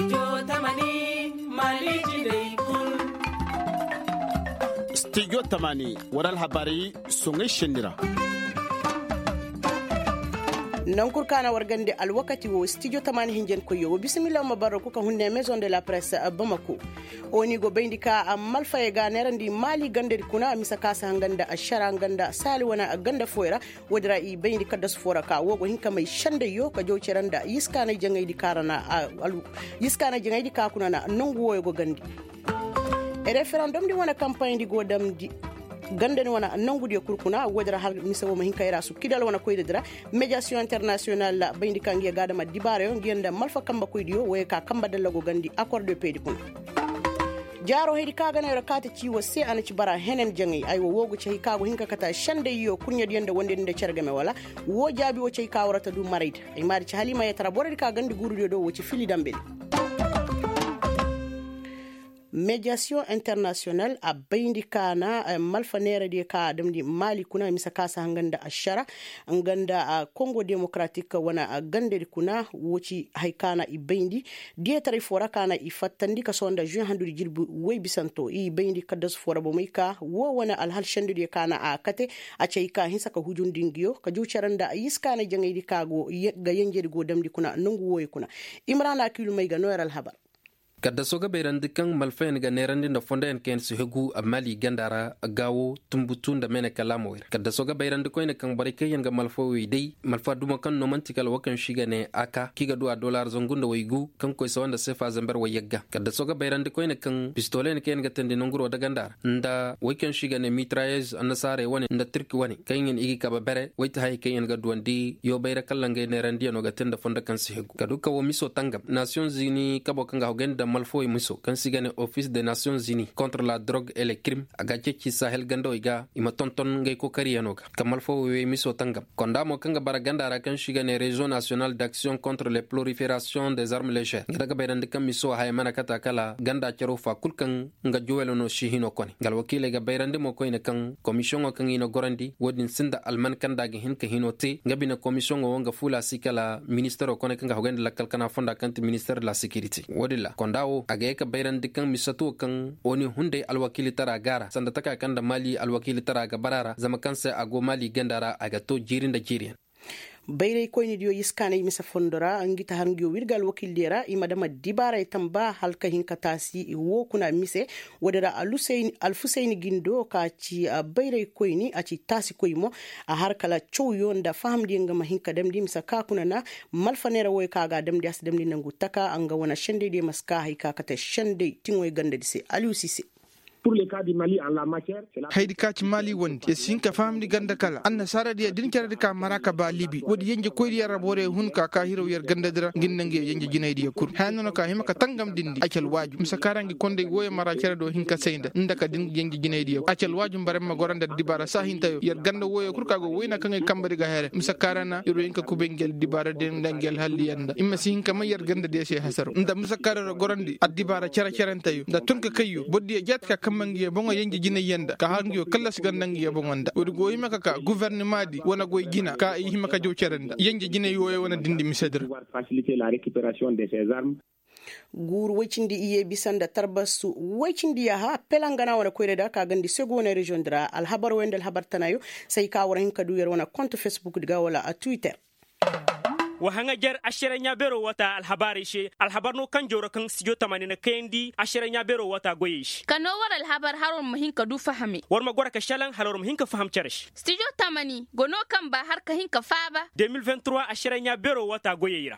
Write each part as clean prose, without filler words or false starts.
Studio Tamani waral habari sungai shindira. nan kurkana wargande alwakati wo studio tamani hinjen ko yo bismillah mabarako ka hunne maison de la presse Bamako oni go bendika malfa e ga nerandi mali gande kuna misa kasa hanganda ashara ganda sali wana ganda foira wodra i bendika das fora ka wo go hinka mai shande yo ka jo ceranda yiskana jangay di karana yiskana jangay di ka kuna na nongu wo go gandi e referendum di wana campagne di go dam di gandani wana nangudi kurkuna wadara har misawo mahin kayra su kidal wana koyde dira médiation internationale la bayndi kangi gada ma dibare yo ngenda malfa kamba koydiyo way ka kamba dalago gandi accord de paix kun jaro hedi kaga na rakata ciwo sai ana ci bara henen jangi ay wo wogu ci kago hinka kata shande yo kunya diende wonde nde cergame wala wo jabi wo ci kawrata du marayda ay mari ci halima ya tara boradi ka gandi guru do wo ci fili dambe médiation internationale a bayndi kana malfanere de ka damdi mali kuna misa kasa nganda ashara nganda a Congo démocratique wana gande kuna woci haykana i bayndi de tari fora kana i fattandi ka sonda juin handu jilbu wey bisanto i bayndi kadas fora bo mayka wo wana alhal shandu de kana a kate a ceyka hisaka hujundingiyo ka jucaranda yiskana jangaydi kago ga yenjedi go damdi kuna nungu woy kuna imrana akulu mayga noral habar kadda soga beran dikan malfayn ga nerandi da fonda en ken su hegu amali gandara gawo tumbutun da mena kalamo kadda soga beran dikoy ne kan barike yen ga malfo wi dei malfa duma kan no mantikal wakan shiga ne aka kiga do dollar zongunda waygu kan koy sawanda sefa zambar wayegga kadda soga beran dikoy ne kan pistole ne ken ga tande nonguro da gandara nda wakan shiga ne mitrailleuses annasare woni nda turki woni kayen igi ka bere wayta hay kayen ga duwandi yo bayra kallange nerandi no ga tanda fonda kan su hegu kaduka wo miso tangam nations unis kabo kan ga hogenda malfo muso kan sigane office des nations unies contre la drogue et les crimes agache ci sahel gando iga ima tonton ngay ko kariyanoga kan malfo we miso tangam kondamo kanga baraganda ra kan sigane réseau national d'action contre les proliférations des armes légères daga bayran kan miso hay manakata kala ganda cero fa kulkan nga jowelo no shihino koni gal wakile ga bayran mo ko ina kan commission kan ina gorandi wodin sinda alman kan dagi hin ka hinote ngabina commission o nga fula sikala ministère ko ne kan hogenda lakal kana fonda kan ministère de la sécurité wodilla dawo aga ka bayran dikan misato kan oni hunde alwakili tara gara sanda taka kan da mali alwakili tara ga barara zama kansa ago mali gandara aga to jirin da jirin bayray koyni dio yiskana misa fondora ngita harngiyo wirgal wakil dera imadama dibara tamba halka hinka tasi wo kuna mise wadara alfusaini gindo ka ci bayray koyni a ci tasi koymo a harkala chowyo nda famdi ngama hinka damdi misa ka kuna na malfanera woy kaga damdi as damdi nangu taka anga wana shende de maska hayka kata shende tingoy ganda dise Aliou Cissé. Pour le cas du Mali en la matière, c'est la haydi kaci mali wondi e sinka famdi ganda kala anna saradi din carade ka maraka ba libi wodi yenje koyri arabore hunka ka hiro yer gandadira ginnange yenje jinaydi yakur hanono ka himaka tangam dindi acel waju musakarangi konde woye mara carado hinka seyda ndaka din yenje jinaydi yakur acel waju baremma goranda dibara sahintayo yer ganda woye kurka go woyna kangay kambari ga here musakarana yoro hinka kubengel dibara den dangel halli yanda imma sinka ma yer ganda de se hasaro nda musakararo gorandi adibara carentayo nda tonka kayyo boddi e jatka mangi bongo yenji jina yenda ka hangiyo kala sigandangi bongonda wodi go yimaka ka gouvernement di wona goy gina ka yimaka jow cerenda yenji jina yoy wona dindi misedre faciliter la récupération de ces armes gur wacindi iye bisanda tarbasu wacindi ya ha pelangana wana koyre da ka gandi sego wana region dra al habar wendel habar tanayo sai ka wara hinka du yer wana compte Facebook diga wala a Twitter wahanga jar ashiranya bero wata alhabari she alhabarno kan joro kan sijo tamani na kendi ashiranya bero wata goyish kano war alhabar haron mahinka du fahami war magora ka shalan halor mahinka faham charish sijo tamani gono kan ba har ka hinka faba 2023 ashiranya bero wata goyira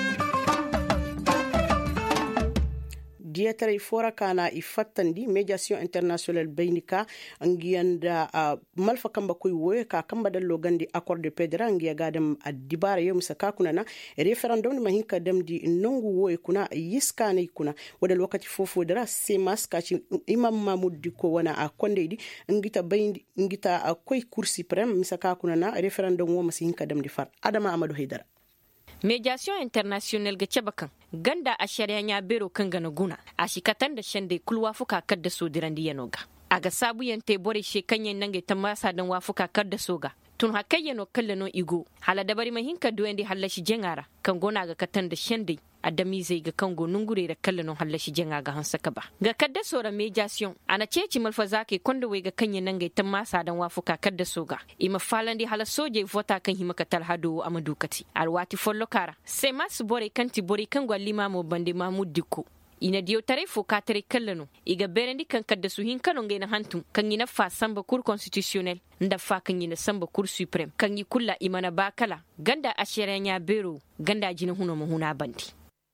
dietare fora kana ifattandi médiation internationale bainika ngiyanda malfa kamba koy woy ka kamba dallo gandi accord de paix ngiya gadam adibara yom saka kuna na referendum ni mahinka damdi nongu woy kuna yiskane kuna wadal wakati fofo dara semas ka ci imam Mahmoud diko wana a kondedi ngita bayndi ngita koy cour suprême misaka kuna na referendum wo masinka damdi far Adama Amadou Haidara médiation internationale ga cabakan ganda a shari'a bero kan gana guna a shikatan da shande kulwa fuka kadda so dirandi yanoga aga sabu yante bore she kanyen nange tamasa dan wafuka kadda soga tun hakayya no kallano igo hala dabari mahinka duwendi hallashi jengara kan gona ga katan da shende adami zai ga kango nungure da kallano hallashi jenga ga hansaka ba ga kadda sora mediation ana ceci malfa zake kondo we ga kanya nan ga tamma sadan wafuka kadda soga ima falandi hala soje vota kan himaka talhado amadukati alwati follo kara sai masu bore kanti bore kan gwalima mo bande mamud dikko ina diyo tare fo ka tare kallano iga berendi kan kadda su hin kanon gaina hantum kan ina fa samba cour constitutionnel nda fa kan ina samba cour supreme kan yi kulla imana bakala ganda asheranya bero ganda jina huno mo huna bandi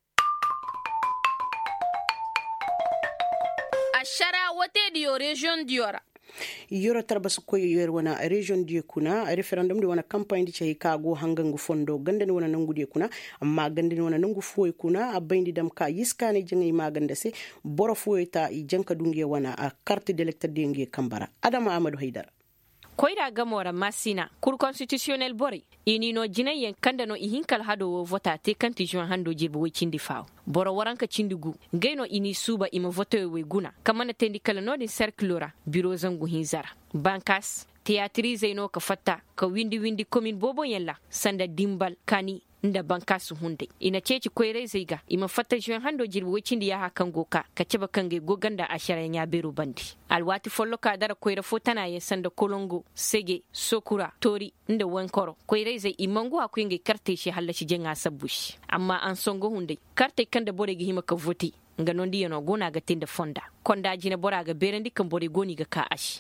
ashara wote diyo region diora yoro tarba su koy yer wana region die kuna referendum de wana campagne di cey kago hangangu fondo ganden wana nangu die kuna amma ganden wana nangu foy kuna abayndi dam ka yiskane jengay maganda se boro foy ta i janka dunge wana a carte d'électeur de nge kambara adama amadou haydara koyra gamora masina cour constitutionnel bori ini no jinayen kanda no ihinkal hado vota te kanti juin hando jibu we cindi faw boro waranka cindigu ngeno ini suba ima voto we guna kamana tendi kala no din circulora bureau zangu hinzara bankas théâtriser no ka fatta ka windi commune bobo yella sanda dimbal kani nda bankasu hunde ina ceci koyre zeiga ima fatta juin hando jirbu wecindi ya hakan goka ka ceba kange goganda ashara nya beru bandi alwati follo ka dara koyre fotana ye sanda kolongo sege sokura tori nda wankoro koyre zei imango akwinge karte shi hallashi jenga sabushi amma an songo hunde karte kanda bore gi hima ka voti nga nondi yano gona ga tinda fonda konda jina bora ga berendi kan bore goni ga ka ashi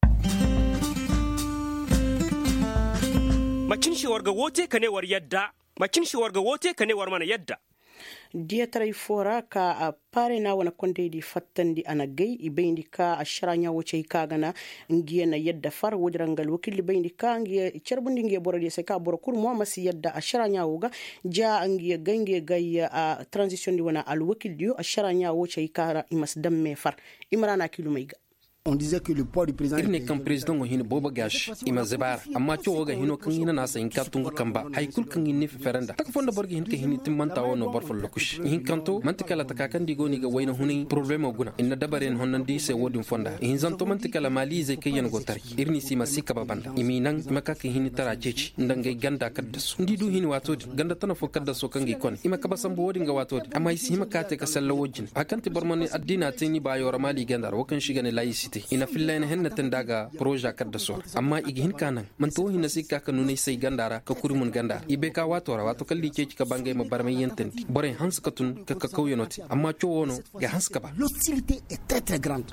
macin shi warga wote kane war yadda macin shi warga wote kane war mana yadda dia taray fora ka a pare na wana konde di fattandi ana gay ibayndi ka a sharanya woce kagana ngiye na yadda far wodrangal wakili bayndi ka ngiye cerbundi ngiye borodi se ka boro kur mo masi yadda a sharanya woga ja ngiye gange gay a transition di wana al wakil dio a sharanya woce kara imas damme far imrana kilumaiga on disait que le poids du président irne kan president hin boba gash ima zabar amma to ga hino kan hina na sayin ka tunga kamba hay kul kan hin ferenda tak fonda borgi hin ka hin tim manta wono bor fol lokush hin kanto mantikala takakan di goni ga wayna huni problème guna inna dabaren honnan di se wodin fonda hin zanto mantikala mali ze kayen go tari irni sima sika babanda imi nan maka kan hin tara ceci ndangay ganda kadda su ndi du hin wato ganda tana fo kadda so kan gi kon ima ka basam bo wodin ga wato amma isi maka te ka sallawojin akanti bormani addina tani ba yora mali gandar wakan shiga ne laïcité ina fillaina henna tandaga projet kadda so amma igihin kanan man to hinna sikka ka nunay sai gandara ka kurimun gandara ibe ka watora wato kalli ke ka bangay ma barmay yenten bore hans ka tun ka kawyonoti amma to wono ga hans ka ba l'hostilité est très très grande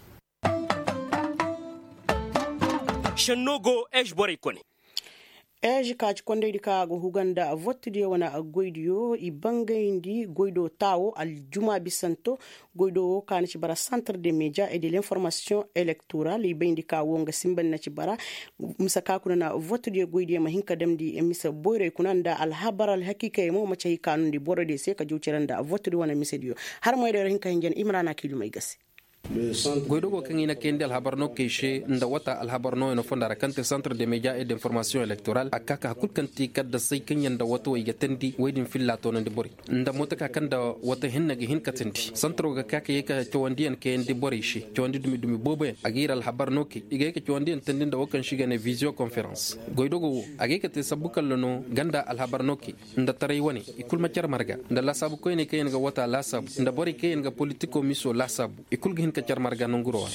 shannogo esh bore kone eji kaci konde di ka go huganda votude wana goydio i bangayndi goydo tawo al juma bisanto goydo kan ci bara centre des médias et de l'information électorale i bayndi ka wonga simban na ci bara musaka kuna votude goydio ma hinka demdi misa boyre kunanda al habar al hakika mo ma ci kanundi borode se ka jowceranda votude wana misedio har moyde hinka hen imrana kilu may gasi goydogo kan ina kendi alhabarno keishe nda wata alhabarno eno fondara kante centre des médias et d'information électorale akaka hakul kanti kadda sai kanyan da wato iga tendi wedin fillato nandi bori nda motaka kanda wata hinna ge hin katendi centre ga kaka yeka chwandian ke ndi bori shi chwandi dumi bobe agira alhabarno ke iga yeka chwandian tendi nda wakan shiga ne visio conference goydogo ageka te sabukal no ganda alhabarno ke nda tarai wani ikul machar marga nda la sabu ko ne kayen ga wata la sabu nda bori kayen ga politico miso la sabu ikul ka charmarga nonguro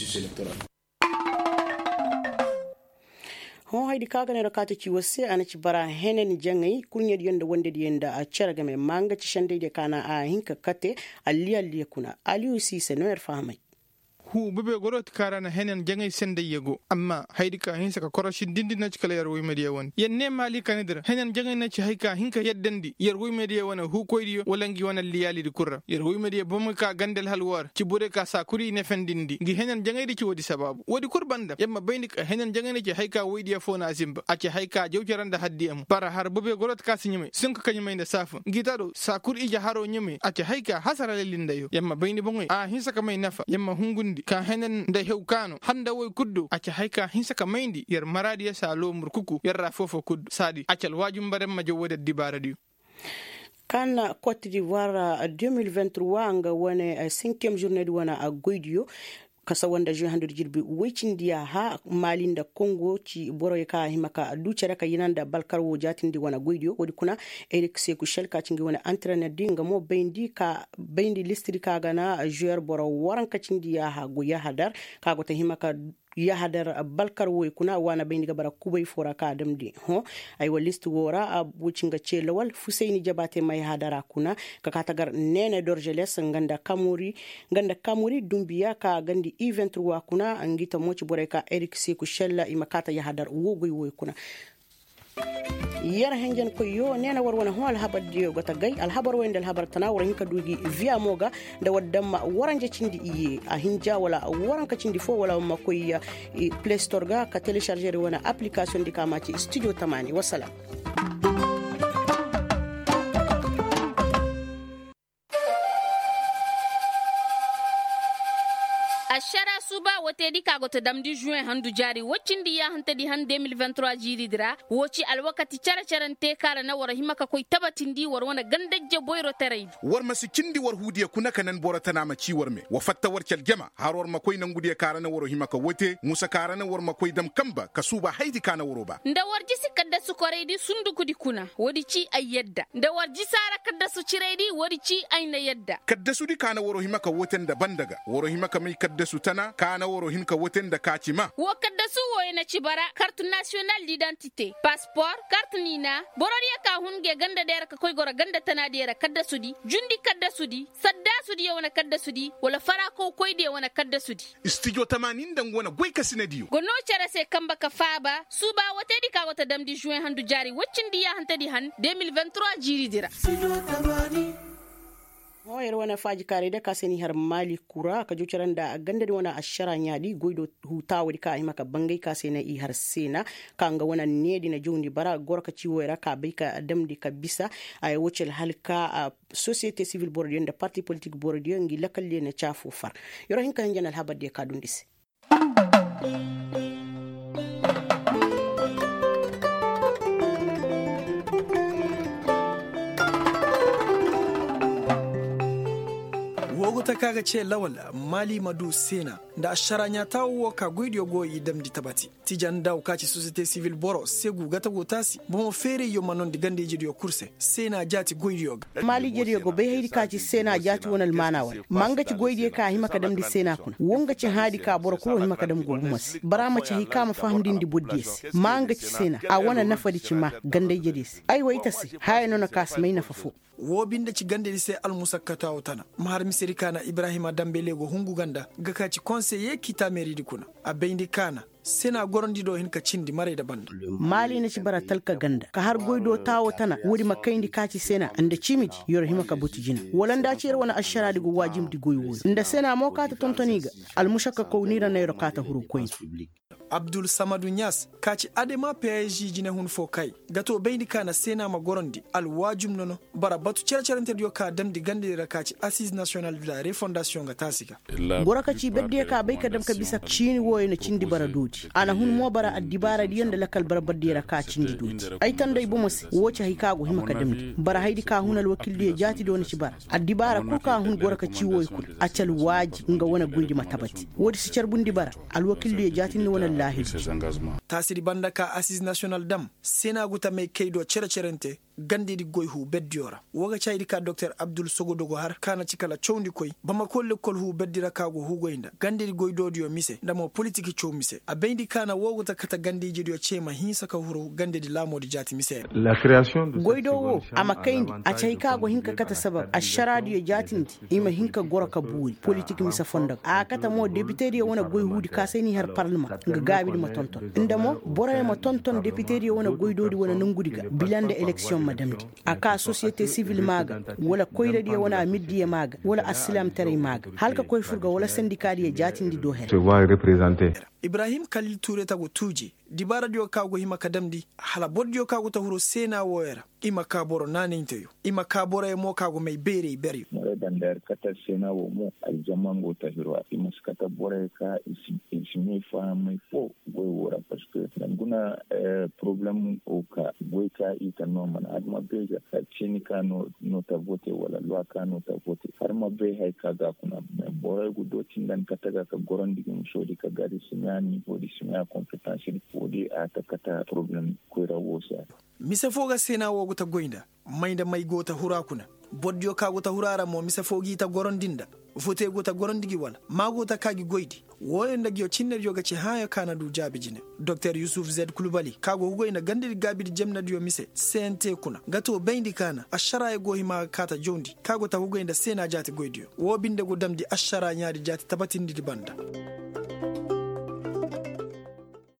ho haydi kaga ne rakata ci wose ana ci bara henen jangay kunya yonda wonde yenda a cerga me manga ci shande de kana a hinka kate alli kuna aliu si se no erfamay hu bebe gorot karana henen jangay sende yego amma haydi ka hinsa ka koroshi dindi na cikala yar wi media won yenne mali kanidra henen jangay na ci hayka hinka yeddandi yar wi media wona hu koydi walangi wona liyali di kurra yar wi media bom ka gandel halwar ci bure ka sa kuri ne fendindi gi henen jangay di ci wodi sababu wodi kurbanda yamma bayni ka henen jangay na ci hayka wodi fona zimba a ci hayka jewjaranda haddi am para har bebe gorot ka sinyime sun ka kanyime da safa gitado sa kuri ija haro nyime a ci hayka hasara lindayo yamma bayni bongoy a hinsa ka may nafa yamma hungundi ka henen da hewkano handa woy kuddu acca hayka hinsaka mayndi yer maradi ya salo murkuku yerra fofo kuddu sadi accal wajum barem ma jowode dibara diu kan Côte d'Ivoire 2023 nga wone 5e journée di wana a goydio kasa wanda jin handu jirbi wicin dia ha malin da Congo ci boro ka himaka ducere ka yinan da balkar wo jatin di wana goidio wodi kuna Eric Seku Shelka cingi wana entraîneur dinga mo bendi listri ka gana joueur boro waran ka cin dia ha go ya hadar ka go ta himaka ya hadar balkar wo kuna wana bendi ga bara kubay fora ka damdi ay wa list wora a bucinga ce lawal Fusaini Jabate mai hadara kuna ka katagar Nene Dorjeles nganda kamuri dumbiya ka gandi event wa kuna angita moci bore ka Eric Seku Shella imakata ya hadar wogoy wo kuna yar hengen ko yo nena war wana hol habar dio gota gay al habar wende al habar tanawar hinka dugi via moga da waddamma waranje cindi iye a hinja wala waranka cindi fo wala makoy Play Store ga ka télécharger wana application di kamaci Studio Tamani wasala. ashara suba wote di kago to damdi juin handu jari woccindi ya hanta di han 2023 jiri dira woci alwakati charante kala na wara himaka koy tabatindi war wana gandajje boyro taray war masikindi war hudiya kuna kanan borata na maci war me wa fatta war cal jama har war makoy nan gudiya kara na waro himaka wote musa kara na war makoy dam kamba kasuba haidi kana waro ba nda warji sikadda su koreydi sundukudi kuna wodi ci ay yedda nda warji sara kadda su cireydi wodi ci ay na yedda kadda su di kana waro himaka woten da bandaga waro himaka mai kadda su tana kana waro hinka woten da kacima wo kadda su woyena cibara carte nationale d'identité passeport carte nina bororiya ka hunge ganda dera ka koy gora ganda tana dera kadda su di jundi kadda su di sadda su di wana kadda su di wala fara ko koy de wana kadda su di Studio 80 dan wona goy kasine diyo gono cere se kamba ka faba suba wote di ka wata damdi juin handu jari woccindi ya hanta di han 2023 jiri dira hoyar wana faji kare da kasani har mali kura ka jucaran da ganda da wana ashara nyadi goido hutawa ka ai maka bangai kasena i har sena kanga wana nedi na jondi bara gorka ciwo ra ka bai ka damdi ka bisa ay wucel halka société civile bordiyen da parti politique bordiyen ngi lakalle na chafu far yoro hinka njanal habade ka dundisi woguta kaga ce lawal mali madu sena da asharanya tawo ka guidio goyi damdi tabati tijan daw kaci société civile boro segu gata gotasi bomo fere yo manon digande jidio kurse sena jati goidio mali jidio go be haydi kaci sena jati wonal manawal manga ci goidi ka himaka damdi sena kun wonga ci hadi ka boro ko himaka dam go mas barama ci hikama famdindi boddis manga ci sena a wona nafadi ci ma gande jidis ay waytasi hayno na kas may nafafu wobinde ci gande se almusakkata wotana mahar misiri kana Ibrahima Dambele go hungu ganda gakaci conseiller kita mairie di kuna a beindi kana sena gorondi do hin ka cindi mare da banda mali na ci bara talka ganda ka har goido tawo tana wuri makaindi kaci sena anda cimiji yor hima ka butijina walanda ci wona ashara di go wajim di goyo nda sena mo ka ta tontoniga almushakka ko nira na yoro ka ta huru koy Abdul Samadou Nias kaci adema PSG jine hun fo kai gato beindi kana sena ma gorondi al wajum nono bara batu cercerante dio ka damdi gande ra kaci assise nationale de la refondation ga tasika goraka ci bedde ka bai ka dam ka bisa cini woy na cindi bara doti ana hun mo bara addibara di yanda lakal bara badde ra ka cindi doti ay tan dai bumus woce hay kago hima ka damdi bara haydi ka hunal wakil di jati do na ci bara addibara ko ka hun goraka ci woy kul accal waji nga wona gundi matabati wodi si cerbundi bara al wakil di jati ni wona tasiri banda ka assise national dam sena guta mai kaido cercerente gande di goyhu beddiora woga chaydi ka Dr Abdul Sogodogo har kana cikala chowndi koy bama kolle kol hu beddira kago hu goynda gande di goydodiyo mise ndamo politique chow mise a bendi kana woguta kata gande jidiyo chema hinsa ka huru gande di lamodi jati mise la création de goydowo ama kayndi a chay kago hinka kata sabab a sharadiyo jatinti ima hinka goraka buuri politique mise fonda a kata mo député di wona goyhudi ka seni har parlement nga gabi ma tonton ndamo boré ma tonton député di wona goydodi wona nangudiga bilande élection madamdi aka société civile maga wala koyre di wona middi maga wala aslam tare maga halka koy furga wala syndicat di jatindi do her se voit représenter Ibrahim Khalil Touré tago tuji dibara dio kago hima kadamdi hala boddio kago tahuro sena woera ima kaboro nane inteyo ima kaboro e mo kago mai bere beri more dandar kata sena wo mo aljamango tahiro ima skata bore ka ismi fa mai po go wora parce que nguna problem o ka go ka ita no man adma beja chini ka no ta vote wala lwa ka no ta vote har ma be hay kaga kuna bore go do tindan kata ka gorondi gum shodi ka gari sinyani bodi sinya competence wodi ata kata problem ko rawosa mise foga sena wogo ta goinda mainda mai gota hurakuna boddio kago ta hurara mo mise fogi ta gorondinda vote go ta gorondigi wala mago ta kagi goidi woyo ndagi o cinner yoga ci haya kana du jabijine Dr Yusuf Z Kulubali kago goina gandiri gabidi jemna dio mise sente kuna gato bendi kana ashara e go hima kata jondi kago ta goinda sena jati goidio wo binde go damdi ashara nyaari jati tabatindi di banda